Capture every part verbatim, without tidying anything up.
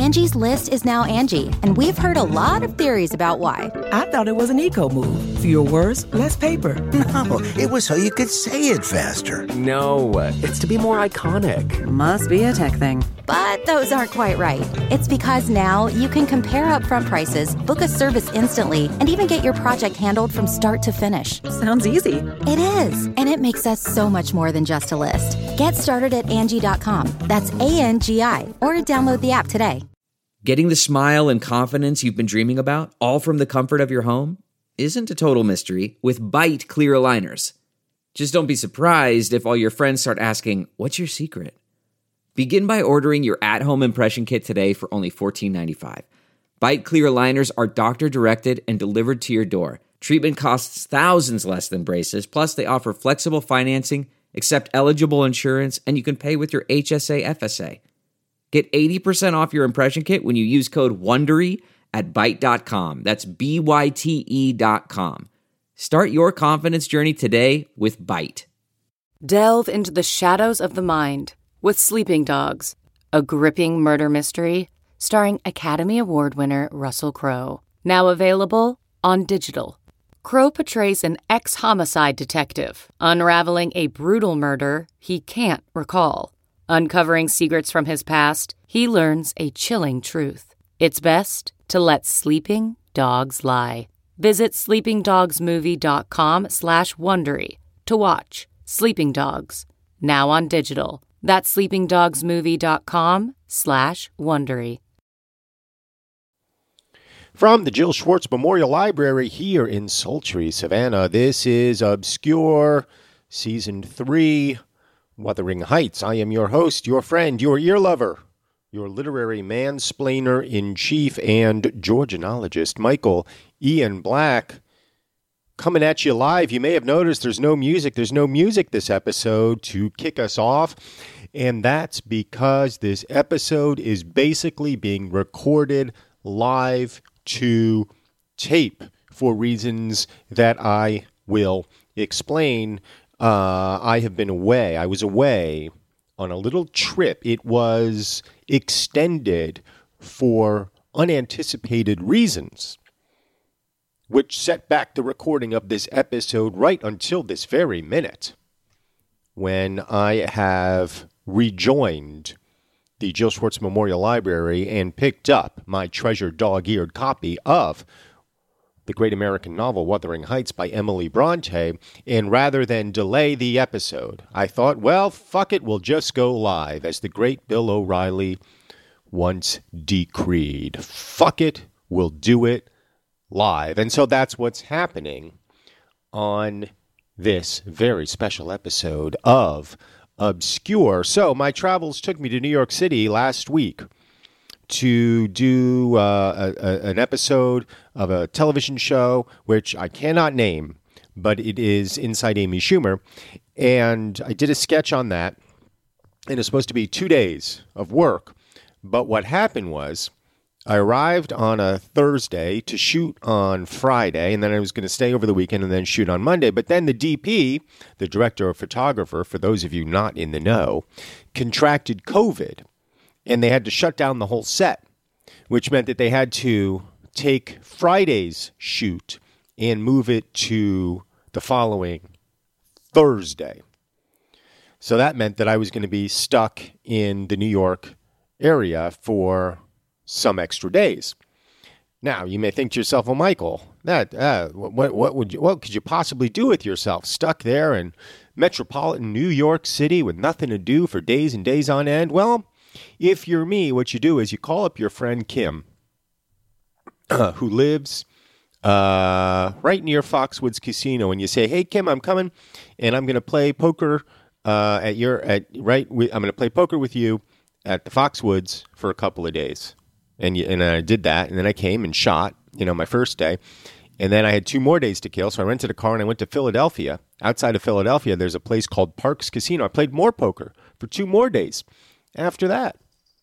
Angie's List is now Angie, and we've heard a lot of theories about why. I thought it was an eco move. Fewer words, less paper. No, it was so you could say it faster. No, it's to be more iconic. Must be a tech thing. But those aren't quite right. It's because now you can compare upfront prices, book a service instantly, and even get your project handled from start to finish. Sounds easy. It is, and it makes us so much more than just a list. Get started at Angie dot com. That's A N G I, or download the app today. Getting the smile and confidence you've been dreaming about, all from the comfort of your home, isn't a total mystery with Byte clear aligners. Just don't be surprised if all your friends start asking, "What's your secret?" Begin by ordering your at-home impression kit today for only fourteen ninety-five. Byte clear aligners are doctor-directed and delivered to your door. Treatment costs thousands less than braces, plus they offer flexible financing, accept eligible insurance, and you can pay with your H S A F S A. Get eighty percent off your impression kit when you use code WONDERY at byte dot com. That's B Y T E dot com. Start your confidence journey today with Byte. Delve into the shadows of the mind with Sleeping Dogs, a gripping murder mystery starring Academy Award winner Russell Crowe. Now available on digital. Crowe portrays an ex-homicide detective unraveling a brutal murder he can't recall. Uncovering secrets from his past, he learns a chilling truth. It's best to let sleeping dogs lie. Visit sleeping dogs movie dot com slash Wondery to watch Sleeping Dogs, now on digital. That's sleeping dogs movie dot com slash Wondery. From the Jill Schwartz Memorial Library here in sultry Savannah, this is Obscure, Season three, Wuthering Heights. I am your host, your friend, your ear lover, your literary mansplainer-in-chief and Georgianologist, Michael Ian Black, coming at you live. You may have noticed there's no music. There's no music this episode to kick us off, and that's because this episode is basically being recorded live to tape for reasons that I will explain. Uh, I have been away. I was away on a little trip. It was extended for unanticipated reasons, which set back the recording of this episode right until this very minute, when I have rejoined the Jill Schwartz Memorial Library and picked up my treasured dog-eared copy of the great American novel Wuthering Heights by Emily Bronte, and rather than delay the episode, I thought, well, fuck it, we'll just go live, as the great Bill O'Reilly once decreed. Fuck it, we'll do it live. And so that's what's happening on this very special episode of Obscure. So my travels took me to New York City last week to do uh, a, a, an episode of a television show, which I cannot name, but it is Inside Amy Schumer. And I did a sketch on that, and it's supposed to be two days of work. But what happened was, I arrived on a Thursday to shoot on Friday, and then I was going to stay over the weekend and then shoot on Monday. But then the D P, the director of photographer, for those of you not in the know, contracted COVID, and they had to shut down the whole set, which meant that they had to take Friday's shoot and move it to the following Thursday. So that meant that I was going to be stuck in the New York area for some extra days. Now, you may think to yourself, well, Michael, that uh, what what would you, what could you possibly do with yourself stuck there in metropolitan New York City with nothing to do for days and days on end? Well, if you're me, what you do is you call up your friend Kim, uh, who lives uh, right near Foxwoods Casino, and you say, "Hey, Kim, I'm coming, and I'm going to play poker uh, at your at right. I'm going to play poker with you at the Foxwoods for a couple of days." And you, and I did that, and then I came and shot, you know, my first day. And then I had two more days to kill, so I rented a car and I went to Philadelphia. Outside of Philadelphia, there's a place called Parks Casino. I played more poker for two more days after that.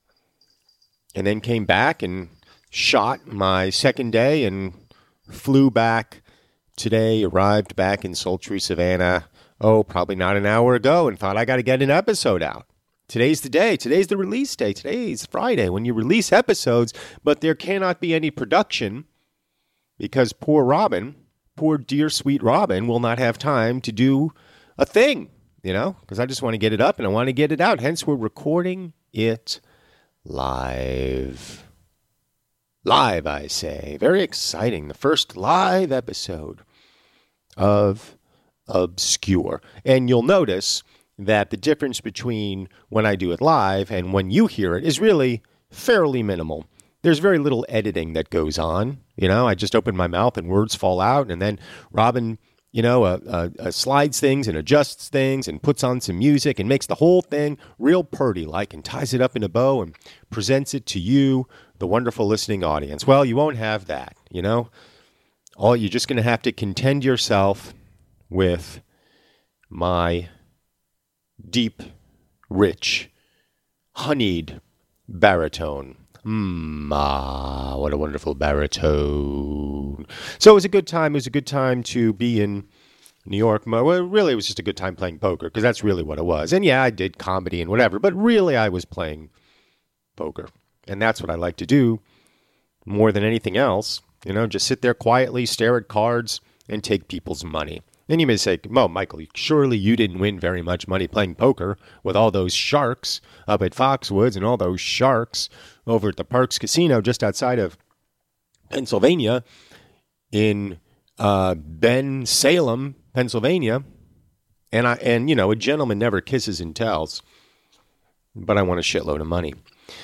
And then came back and shot my second day and flew back today, arrived back in sultry Savannah, oh, probably not an hour ago, and thought I got to get an episode out today's the day. Today's the release day. Today's Friday when you release episodes, but there cannot be any production because poor Robin, poor dear sweet Robin, will not have time to do a thing, you know, because I just want to get it up and I want to get it out. Hence, we're recording it live. Live, I say. Very exciting. The first live episode of Obscure. And you'll notice that the difference between when I do it live and when you hear it is really fairly minimal. There's very little editing that goes on. You know, I just open my mouth and words fall out, and then Robin, you know, uh, uh, uh, slides things and adjusts things and puts on some music and makes the whole thing real purdy-like and ties it up in a bow and presents it to you, the wonderful listening audience. Well, you won't have that, you know. All you're just going to have to contend yourself with my deep, rich, honeyed baritone. Mmm, ah, what a wonderful baritone. So it was a good time. It was a good time to be in New York. Well, really, it was just a good time playing poker, because that's really what it was. And yeah, I did comedy and whatever, but really I was playing poker. And that's what I like to do more than anything else. You know, just sit there quietly, stare at cards, and take people's money. And you may say, "Mo, Michael, surely you didn't win very much money playing poker with all those sharks up at Foxwoods and all those sharks over at the Parks Casino just outside of Pennsylvania in uh, Ben Salem, Pennsylvania." And, I, and, you know, a gentleman never kisses and tells, but I want a shitload of money.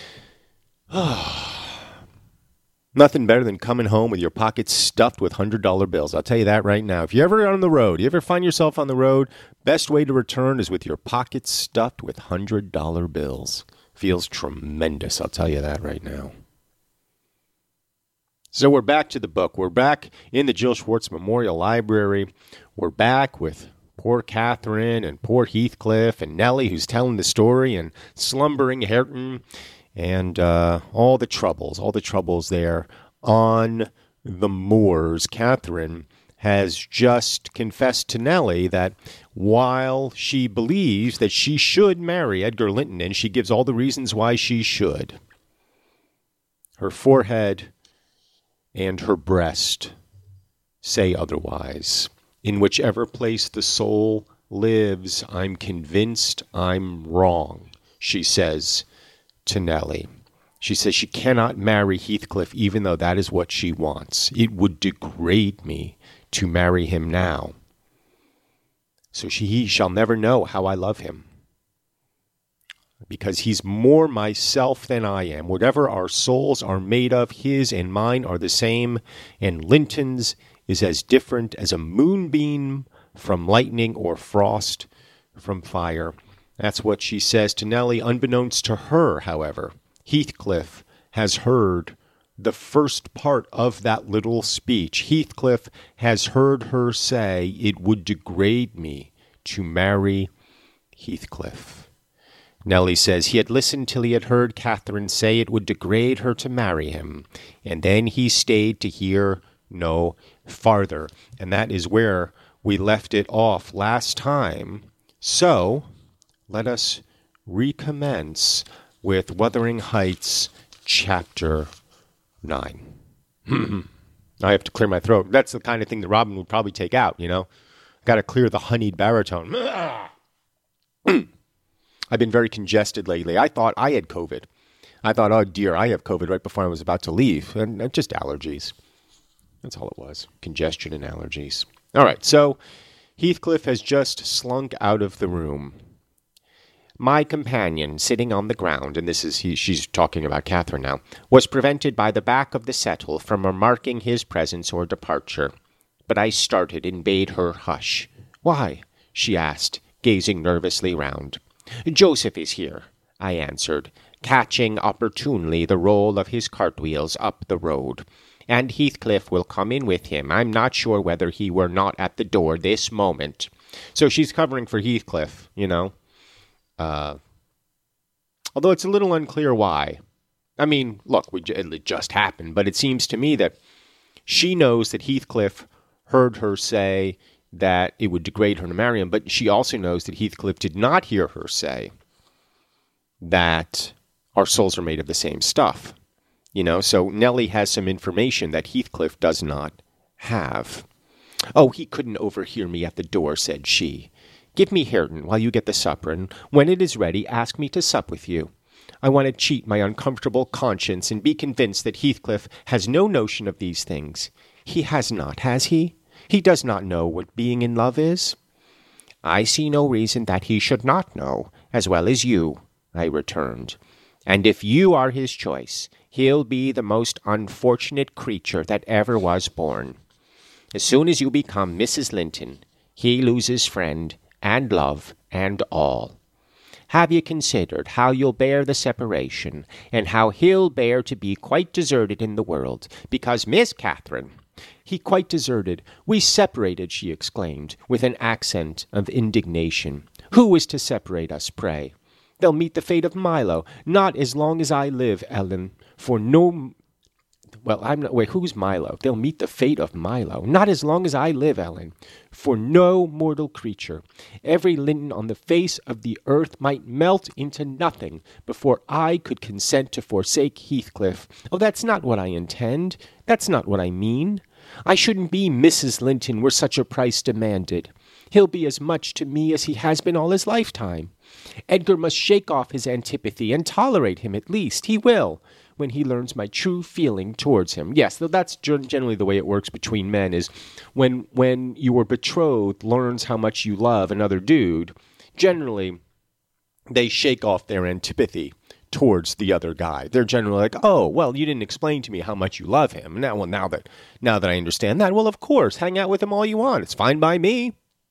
Nothing better than coming home with your pockets stuffed with one hundred dollar bills. I'll tell you that right now. If you're ever on the road, you ever find yourself on the road, best way to return is with your pockets stuffed with one hundred dollar bills. Feels tremendous, I'll tell you that right now. So we're back to the book. We're back in the Jill Schwartz Memorial Library. We're back with poor Catherine and poor Heathcliff and Nellie, who's telling the story, and slumbering Hareton. And uh, all the troubles, all the troubles there on the moors. Catherine has just confessed to Nellie that while she believes that she should marry Edgar Linton, and she gives all the reasons why she should, her forehead and her breast say otherwise. In whichever place the soul lives, I'm convinced I'm wrong, she says to Nellie. She says she cannot marry Heathcliff even though that is what she wants. It would degrade me to marry him now. So she, he shall never know how I love him. Because he's more myself than I am. Whatever our souls are made of, his and mine are the same, and Linton's is as different as a moonbeam from lightning or frost from fire. That's what she says to Nellie. Unbeknownst to her, however, Heathcliff has heard the first part of that little speech. Heathcliff has heard her say, "It would degrade me to marry Heathcliff." Nellie says he had listened till he had heard Catherine say it would degrade her to marry him, and then he stayed to hear no farther. And that is where we left it off last time. So let us recommence with Wuthering Heights, Chapter nine. I have to clear my throat. That's the kind of thing that Robin would probably take out, you know. Got to clear the honeyed baritone. I've been very congested lately. I thought I had COVID. I thought, oh dear, I have COVID right before I was about to leave. And just allergies. That's all it was. Congestion and allergies. All right, so Heathcliff has just slunk out of the room. My companion, sitting on the ground, and this is he, she's talking about Catherine now, was prevented by the back of the settle from remarking his presence or departure. But I started and bade her hush. "Why?" she asked, gazing nervously round. "Joseph is here," I answered, catching opportunely the roll of his cartwheels up the road. "And Heathcliff will come in with him. I'm not sure whether he were not at the door this moment." So she's covering for Heathcliff, you know. Uh, although it's a little unclear why. I mean, look, we, it just happened, but it seems to me that she knows that Heathcliff heard her say that it would degrade her to marry him, but she also knows that Heathcliff did not hear her say that our souls are made of the same stuff. You know, so Nellie has some information that Heathcliff does not have. "Oh, he couldn't overhear me at the door," said she. "Give me Hareton while you get the supper, and when it is ready, ask me to sup with you. I want to cheat my uncomfortable conscience and be convinced that Heathcliff has no notion of these things. He has not, has he? He does not know what being in love is?" "I see no reason that he should not know, as well as you," I returned. "And if you are his choice, he'll be the most unfortunate creature that ever was born. As soon as you become Missus Linton, he loses friend and love and all. Have you considered how you'll bear the separation, and how he'll bear to be quite deserted in the world, because Miss Catherine—" "He quite deserted. We separated," she exclaimed, with an accent of indignation. "Who is to separate us, pray? They'll meet the fate of Milo. Not as long as I live, Ellen, for no... Well, I'm not... Wait, who's Milo? They'll meet the fate of Milo. Not as long as I live, Ellen, for no mortal creature. Every Linton on the face of the earth might melt into nothing before I could consent to forsake Heathcliff. Oh, that's not what I intend. That's not what I mean. I shouldn't be Missus Linton were such a price demanded. He'll be as much to me as he has been all his lifetime. Edgar must shake off his antipathy and tolerate him at least. He will, when he learns my true feeling towards him. Yes, that's generally the way it works between men, is when when your betrothed learns how much you love another dude, generally they shake off their antipathy towards the other guy. They're generally like, "Oh, well, you didn't explain to me how much you love him. Now, well, now that now that I understand that, well, of course, hang out with him all you want. It's fine by me.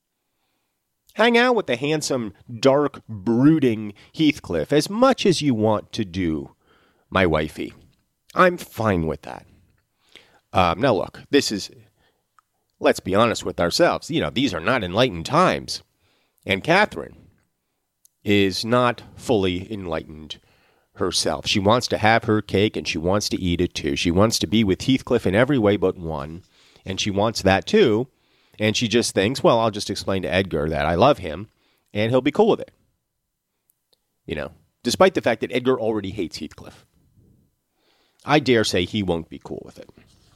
Hang out with the handsome, dark, brooding Heathcliff as much as you want to do, my wifey. I'm fine with that." Um, now, look, this is, let's be honest with ourselves. You know, these are not enlightened times. And Catherine is not fully enlightened herself. She wants to have her cake, and she wants to eat it too. She wants to be with Heathcliff in every way but one, and she wants that too. And she just thinks, well, I'll just explain to Edgar that I love him, and he'll be cool with it. You know, despite the fact that Edgar already hates Heathcliff. I dare say he won't be cool with it.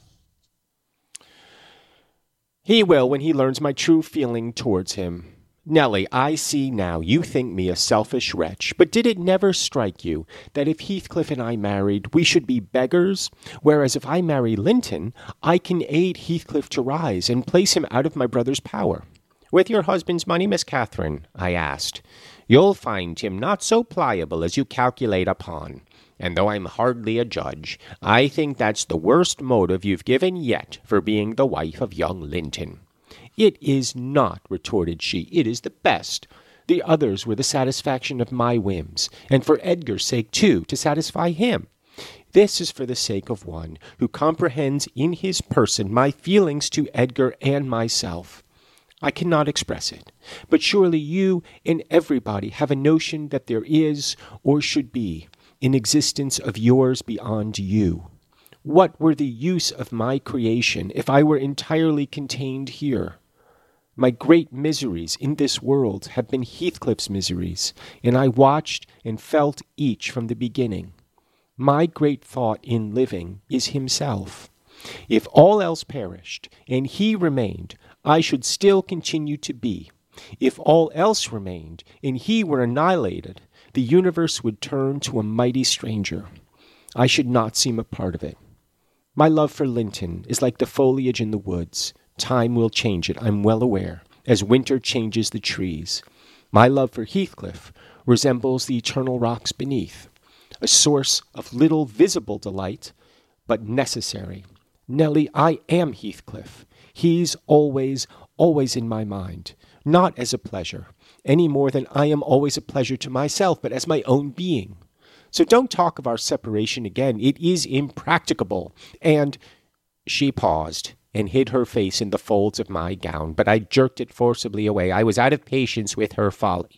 He will when he learns my true feeling towards him. Nellie, I see now you think me a selfish wretch, but did it never strike you that if Heathcliff and I married, we should be beggars, whereas if I marry Linton, I can aid Heathcliff to rise and place him out of my brother's power? With your husband's money, Miss Catherine? I asked. You'll find him not so pliable as you calculate upon, and though I'm hardly a judge, I think that's the worst motive you've given yet for being the wife of young Linton. It is not, retorted she. It is the best. The others were the satisfaction of my whims, and for Edgar's sake, too, to satisfy him. This is for the sake of one who comprehends in his person my feelings to Edgar and myself. I cannot express it, but surely you and everybody have a notion that there is, or should be, an existence of yours beyond you. What were the use of my creation if I were entirely contained here? My great miseries in this world have been Heathcliff's miseries, and I watched and felt each from the beginning. My great thought in living is himself. If all else perished, and he remained, I should still continue to be. If all else remained, and he were annihilated, the universe would turn to a mighty stranger. I should not seem a part of it. My love for Linton is like the foliage in the woods. Time will change it, I'm well aware, as winter changes the trees. My love for Heathcliff resembles the eternal rocks beneath, a source of little visible delight, but necessary. Nellie, I am Heathcliff. He's always, always in my mind, not as a pleasure, any more than I am always a pleasure to myself, but as my own being. So don't talk of our separation again. It is impracticable. And she paused and hid her face in the folds of my gown, but I jerked it forcibly away. I was out of patience with her folly.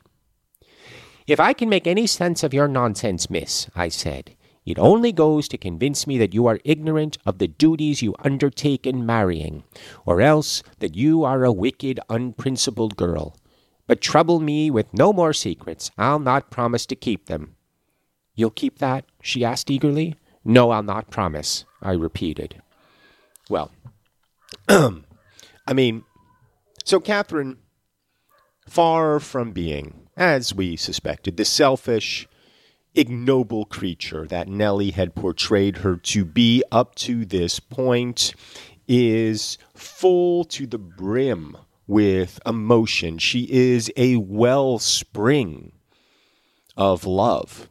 If I can make any sense of your nonsense, miss, I said, it only goes to convince me that you are ignorant of the duties you undertake in marrying, or else that you are a wicked, unprincipled girl. But trouble me with no more secrets. I'll not promise to keep them. You'll keep that? She asked eagerly. No, I'll not promise, I repeated. Well, I mean, so Catherine, far from being, as we suspected, the selfish, ignoble creature that Nellie had portrayed her to be up to this point, is full to the brim with emotion. She is a wellspring of love.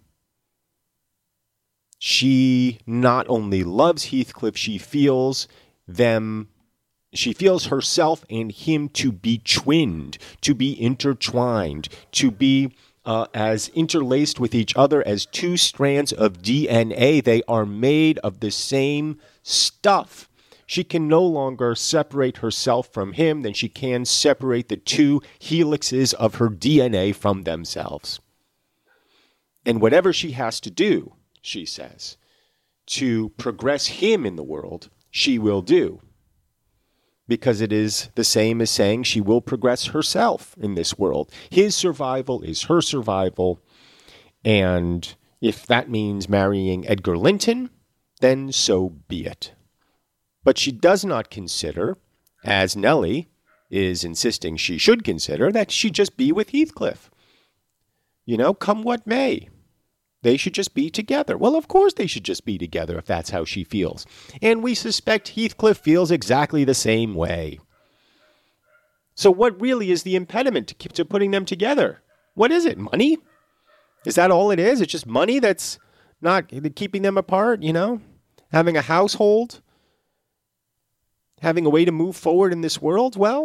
She not only loves Heathcliff, she feels them, she feels herself and him to be twinned, to be intertwined, to be uh, as interlaced with each other as two strands of D N A. They are made of the same stuff. She can no longer separate herself from him than she can separate the two helixes of her D N A from themselves. And whatever she has to do, she says, to progress him in the world, she will do. Because it is the same as saying she will progress herself in this world. His survival is her survival. And if that means marrying Edgar Linton, then so be it. But she does not consider, as Nellie is insisting she should consider, that she just be with Heathcliff. You know, come what may. They should just be together. Well, of course they should just be together if that's how she feels. And we suspect Heathcliff feels exactly the same way. So what really is the impediment to, to putting them together? What is it? Money? Is that all it is? It's just money that's not keeping them apart, you know? Having a household? Having a way to move forward in this world? Well,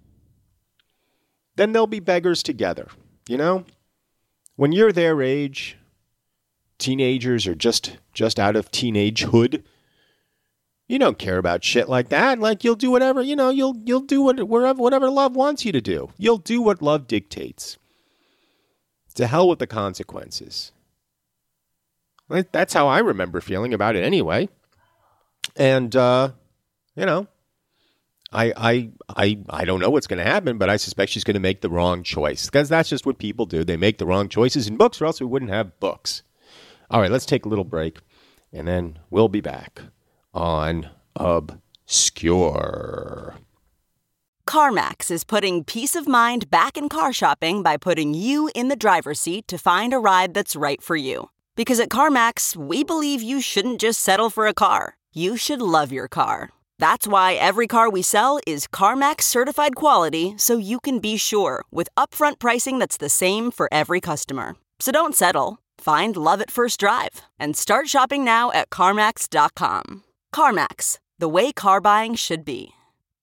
then they'll be beggars together, you know? When you're their age, teenagers are just, just out of teenagehood, you don't care about shit like that. Like, you'll do whatever, you know, you'll you'll do what, wherever, whatever love wants you to do. You'll do what love dictates. To hell with the consequences. That's how I remember feeling about it anyway. And, uh, you know, I, I, I, I don't know what's going to happen, but I suspect she's going to make the wrong choice. Because that's just what people do. They make the wrong choices in books, or else we wouldn't have books. All right, let's take a little break, and then we'll be back on Obscure. CarMax is putting peace of mind back in car shopping by putting you in the driver's seat to find a ride that's right for you. Because at CarMax, we believe you shouldn't just settle for a car. You should love your car. That's why every car we sell is CarMax certified quality, so you can be sure with upfront pricing that's the same for every customer. So don't settle. Find love at first drive and start shopping now at CarMax dot com. CarMax, the way car buying should be.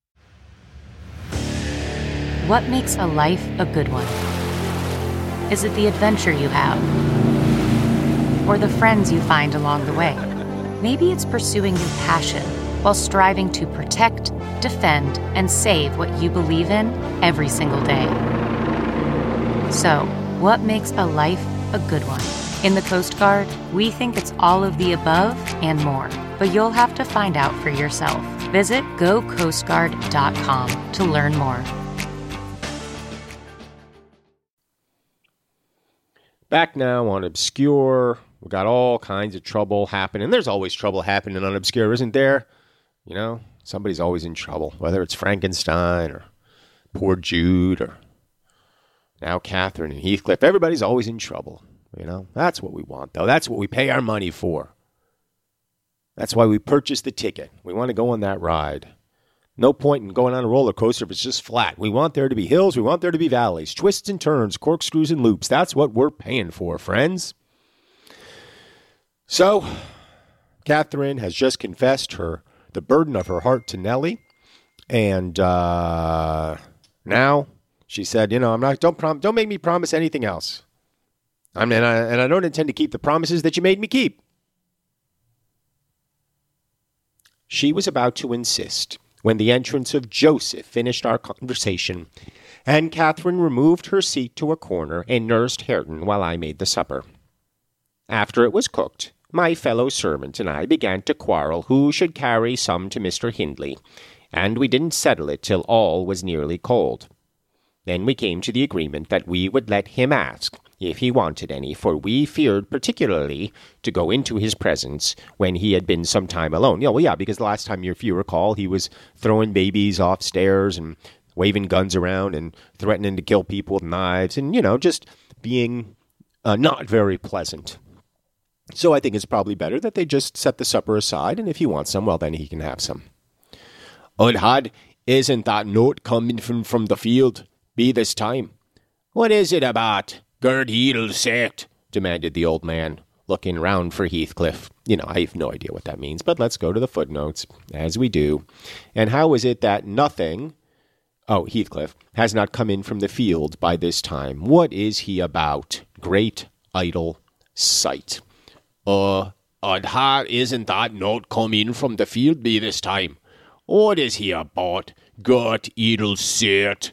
What makes a life a good one? Is it the adventure you have? Or the friends you find along the way? Maybe it's pursuing your passion while striving to protect, defend, and save what you believe in every single day. So, what makes a life a good one? In the Coast Guard, we think it's all of the above and more, but you'll have to find out for yourself. Visit go coast guard dot com to learn more. Back now on Obscure. We've got all kinds of trouble happening. There's always trouble happening on Obscure, isn't there? You know, somebody's always in trouble, whether it's Frankenstein or poor Jude or now Catherine and Heathcliff. Everybody's always in trouble. You know, that's what we want, though. That's what we pay our money for. That's why we purchase the ticket. We want to go on that ride. No point in going on a roller coaster if it's just flat. We want there to be hills. We want there to be valleys, twists and turns, corkscrews and loops. That's what we're paying for, friends. So, Catherine has just confessed her the burden of her heart to Nellie, and uh, now she said, "You know, I'm not. Don't prom- Don't make me promise anything else. I mean, I, and I don't intend to keep the promises that you made me keep." She was about to insist when the entrance of Joseph finished our conversation, and Catherine removed her seat to a corner and nursed Hareton while I made the supper. After it was cooked, my fellow servant and I began to quarrel who should carry some to Mister Hindley, and we didn't settle it till all was nearly cold. Then we came to the agreement that we would let him ask, if he wanted any, for we feared particularly to go into his presence when he had been some time alone. Yeah, well, yeah, because the last time, if you recall, he was throwing babies off stairs and waving guns around and threatening to kill people with knives and, you know, just being uh, not very pleasant. So I think it's probably better that they just set the supper aside, and if he wants some, well, then he can have some. Odhad, isn't that note coming from, from the field be this time? What is it about? Gerd Heedle sect, demanded the old man, looking round for Heathcliff. You know, I have no idea what that means, but let's go to the footnotes, as we do. And how is it that nothing, oh, Heathcliff, has not come in from the field by this time? What is he about? Great idle sight. Uh, and how isn't that note come in from the field be this time? What is he about? Gerd Heedle sect.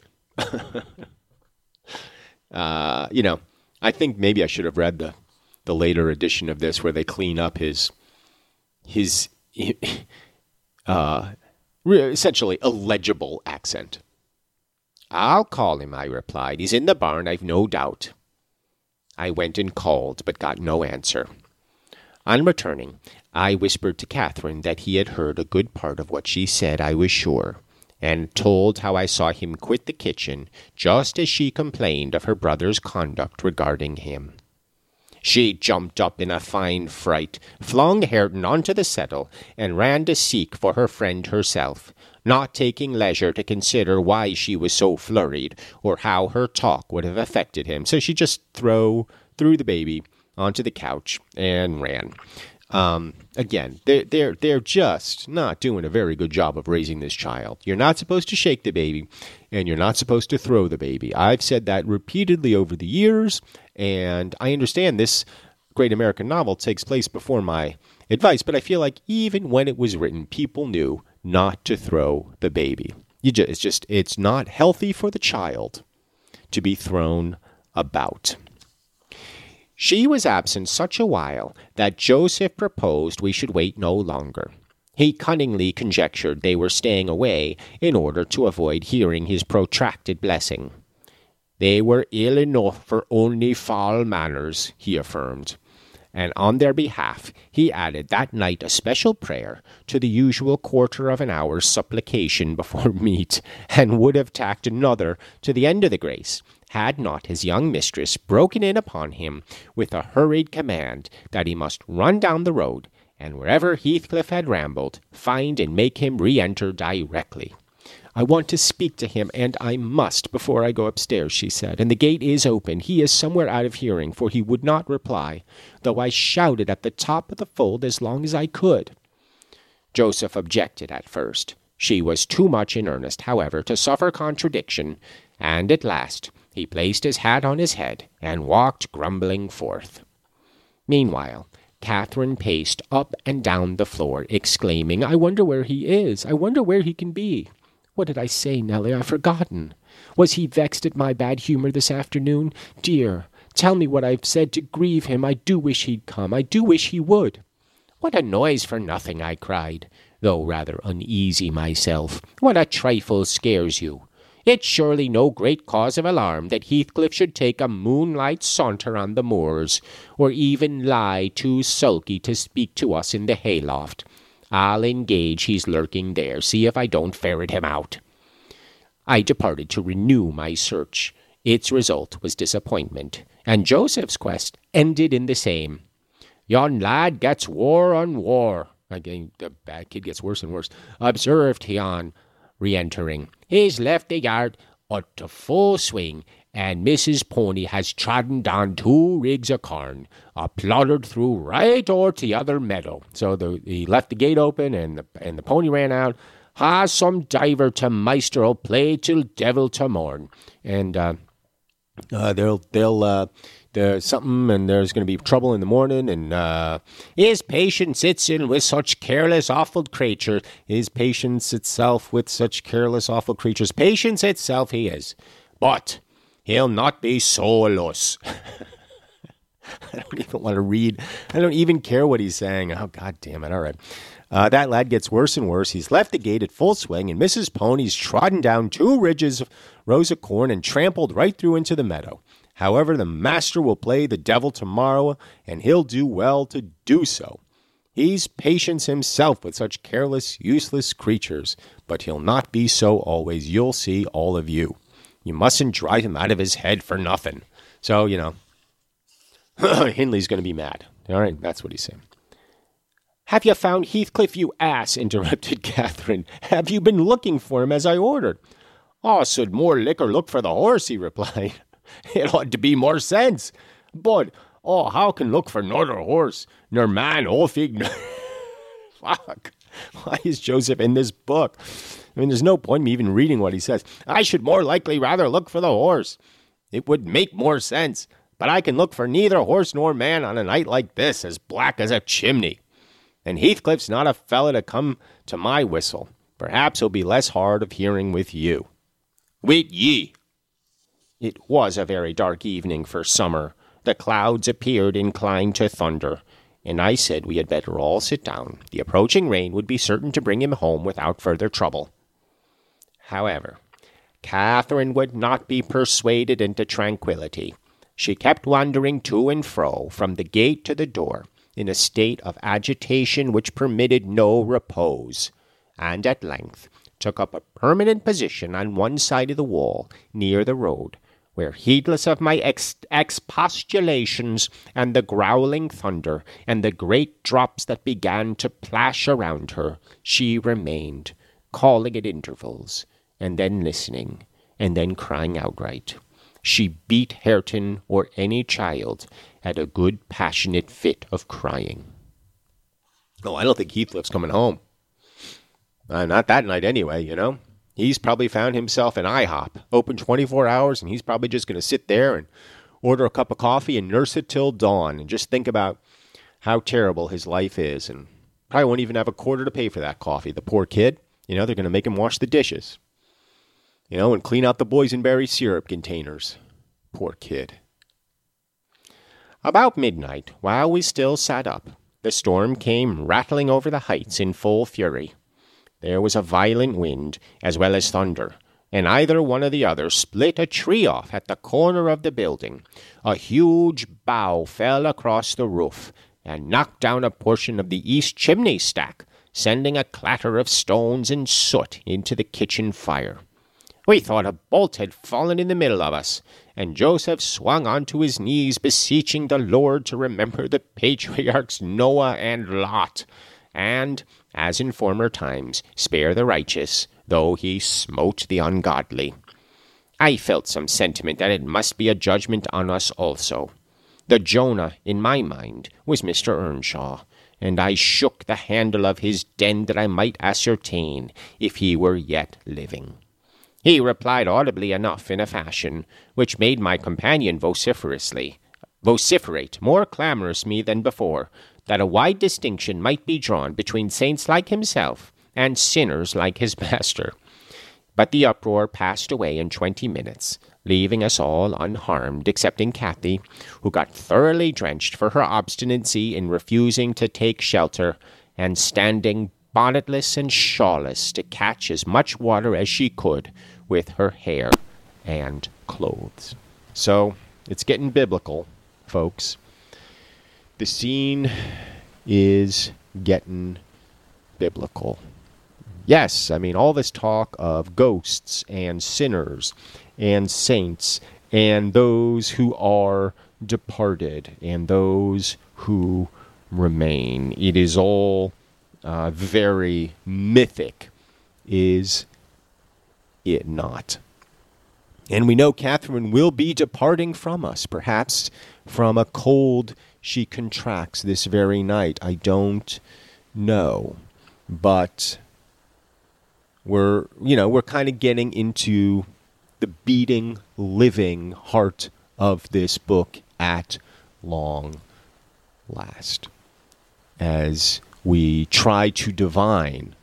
Uh, you know, I think maybe I should have read the, the later edition of this where they clean up his, his uh, essentially illegible accent. I'll call him, I replied. He's in the barn, I've no doubt. I went and called, but got no answer. On returning, I whispered to Catherine that he had heard a good part of what she said, I was sure, and told how I saw him quit the kitchen just as she complained of her brother's conduct regarding him. She jumped up in a fine fright, flung Hareton onto the settle, and ran to seek for her friend herself, not taking leisure to consider why she was so flurried, or how her talk would have affected him. So she just throw, threw the baby onto the couch and ran. Um, again, they're, they're, they're just not doing a very good job of raising this child. You're not supposed to shake the baby, and you're not supposed to throw the baby. I've said that repeatedly over the years, and I understand this great American novel takes place before my advice, but I feel like even when it was written, people knew not to throw the baby. You just, it's just, it's not healthy for the child to be thrown about. She was absent such a while that Joseph proposed we should wait no longer. He cunningly conjectured they were staying away in order to avoid hearing his protracted blessing. They were ill enough for only foul manners, he affirmed, and on their behalf he added that night a special prayer to the usual quarter of an hour's supplication before meat, and would have tacked another to the end of the grace, had not his young mistress broken in upon him with a hurried command that he must run down the road, and wherever Heathcliff had rambled, find and make him re-enter directly. I want to speak to him, and I must before I go upstairs, she said, and the gate is open. He is somewhere out of hearing, for he would not reply, though I shouted at the top of the fold as long as I could. Joseph objected at first. She was too much in earnest, however, to suffer contradiction, and at last he placed his hat on his head and walked grumbling forth. Meanwhile, Catherine paced up and down the floor, exclaiming, I wonder where he is. I wonder where he can be. What did I say, Nellie? I've forgotten. Was he vexed at my bad humour this afternoon? Dear, tell me what I've said to grieve him. I do wish he'd come. I do wish he would. What a noise for nothing, I cried, though rather uneasy myself. What a trifle scares you. It's surely no great cause of alarm that Heathcliff should take a moonlight saunter on the moors, or even lie too sulky to speak to us in the hayloft. I'll engage he's lurking there, see if I don't ferret him out. I departed to renew my search. Its result was disappointment, and Joseph's quest ended in the same. Yon lad gets war on war. Again, the bad kid gets worse and worse. Observed he on, re-entering. He's left the yard up to full swing, and Missus Pony has trodden down two rigs of corn, a ploddered through right o'er to the other meadow. So the, he left the gate open, and the, and the pony ran out. Ha, some diver to meister'll play till devil to morn. And uh, uh, they'll they'll uh, there's something, and there's going to be trouble in the morning. And uh, his patience sits in with such careless, awful creatures. His patience itself with such careless, awful creatures. Patience itself he is, but he'll not be soulless. I don't even want to read. I don't even care what he's saying. Oh, God damn it. All right. Uh, that lad gets worse and worse. He's left the gate at full swing, and Missus Pony's trodden down two ridges of rows of corn and trampled right through into the meadow. However, the master will play the devil tomorrow, and he'll do well to do so. He's patience himself with such careless, useless creatures, but he'll not be so always. You'll see, all of you. You mustn't drive him out of his head for nothing. So, you know, Hindley's going to be mad. All right, that's what he's saying. Have you found Heathcliff, you ass? Interrupted Catherine. Have you been looking for him as I ordered? Oh, should more liquor look for the horse, he replied. It ought to be more sense. But, oh, how can look for nor horse, nor man, oh, fig... Fuck. Why is Joseph in this book? I mean, there's no point in me even reading what he says. I should more likely rather look for the horse. It would make more sense. But I can look for neither horse nor man on a night like this, as black as a chimney. And Heathcliff's not a fellow to come to my whistle. Perhaps he'll be less hard of hearing with you. With ye. It was a very dark evening for summer. The clouds appeared inclined to thunder, and I said we had better all sit down. The approaching rain would be certain to bring him home without further trouble. However, Catherine would not be persuaded into tranquillity. She kept wandering to and fro from the gate to the door, in a state of agitation which permitted no repose, and at length took up a permanent position on one side of the wall, near the road, where, heedless of my ex- expostulations and the growling thunder and the great drops that began to plash around her, she remained, calling at intervals, and then listening, and then crying outright. She beat Hareton or any child at a good passionate fit of crying. Oh, I don't think Heathcliff's coming home. Uh, not that night anyway, you know. He's probably found himself an IHOP, open twenty-four hours, and he's probably just going to sit there and order a cup of coffee and nurse it till dawn and just think about how terrible his life is, and probably won't even have a quarter to pay for that coffee. The poor kid, you know, they're going to make him wash the dishes, you know, and clean out the boysenberry syrup containers. Poor kid. About midnight, while we still sat up, the storm came rattling over the heights in full fury. There was a violent wind, as well as thunder, and either one or the other split a tree off at the corner of the building. A huge bough fell across the roof, and knocked down a portion of the east chimney stack, sending a clatter of stones and soot into the kitchen fire. We thought a bolt had fallen in the middle of us, and Joseph swung onto his knees, beseeching the Lord to remember the patriarchs Noah and Lot, and, as in former times, spare the righteous, though he smote the ungodly. I felt some sentiment that it must be a judgment on us also. The Jonah, in my mind, was Mister Earnshaw, and I shook the handle of his den that I might ascertain if he were yet living. He replied audibly enough in a fashion which made my companion vociferously, vociferate more clamorously than before, that a wide distinction might be drawn between saints like himself and sinners like his master. But the uproar passed away in twenty minutes, leaving us all unharmed, excepting Cathy, who got thoroughly drenched for her obstinacy in refusing to take shelter, and standing bonnetless and shawlless to catch as much water as she could with her hair and clothes. So, it's getting biblical, folks. The scene is getting biblical. Yes, I mean, all this talk of ghosts and sinners and saints and those who are departed and those who remain. It is all uh, very mythic, is it not? And we know Catherine will be departing from us, perhaps from a cold she contracts this very night. I don't know. But we're, you know, we're kind of getting into the beating, living heart of this book at long last, as we try to divine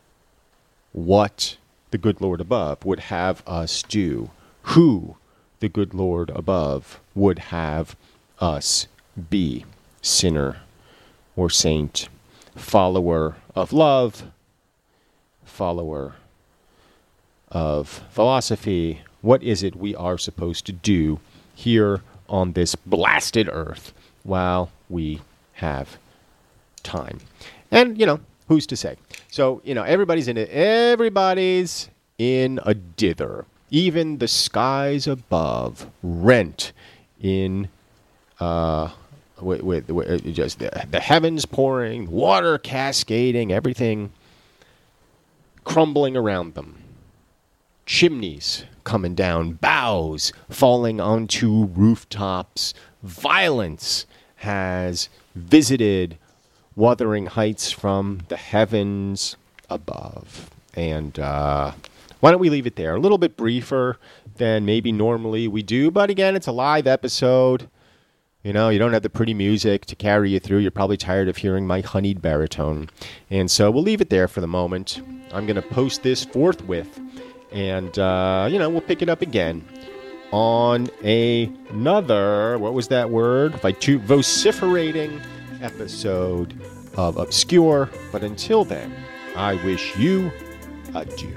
what the good Lord above would have us do, who the good Lord above would have us be, sinner or saint, follower of love, follower of philosophy. What is it we are supposed to do here on this blasted earth while we have time. And, you know, who's to say? So, you know, everybody's in it. Everybody's in a dither. Even the skies above rent in, uh, with, with, with just the, the heavens pouring, water cascading, everything crumbling around them. Chimneys coming down, boughs falling onto rooftops. Violence has visited Wuthering Heights from the heavens above. And uh, why don't we leave it there? A little bit briefer than maybe normally we do. But again, it's a live episode. You know, you don't have the pretty music to carry you through. You're probably tired of hearing my honeyed baritone. And so we'll leave it there for the moment. I'm going to post this forthwith. And, uh, you know, we'll pick it up again on a, another, what was that word? Vit- vociferating episode of Obscure. But until then, I wish you adieu.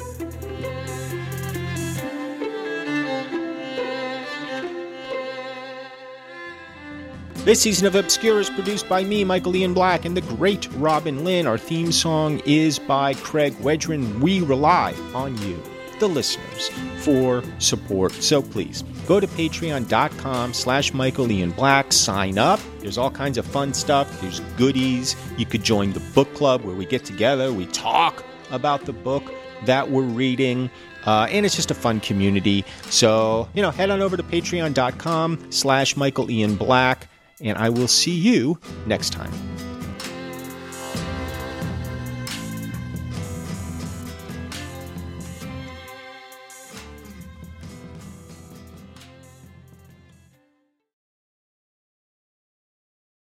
This season of Obscure is produced by me, Michael Ian Black, and the great Robin Lynn. Our theme song is by Craig Wedren. We rely on you, the listeners, for support. So please, go to patreon.com slash Michael Ian Black. Sign up. There's all kinds of fun stuff. There's goodies. You could join the book club where we get together. We talk about the book that we're reading. Uh, and it's just a fun community. So, you know, head on over to patreon.com slash Michael Ian Black. And I will see you next time.